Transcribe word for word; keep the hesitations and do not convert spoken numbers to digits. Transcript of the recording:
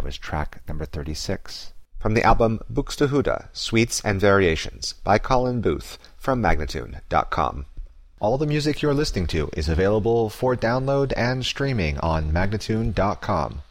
was track number thirty-six. From the album Buxtehude, Suites and Variations by Colin Booth from Magnatune dot com. All the music you're listening to is available for download and streaming on Magnatune dot com.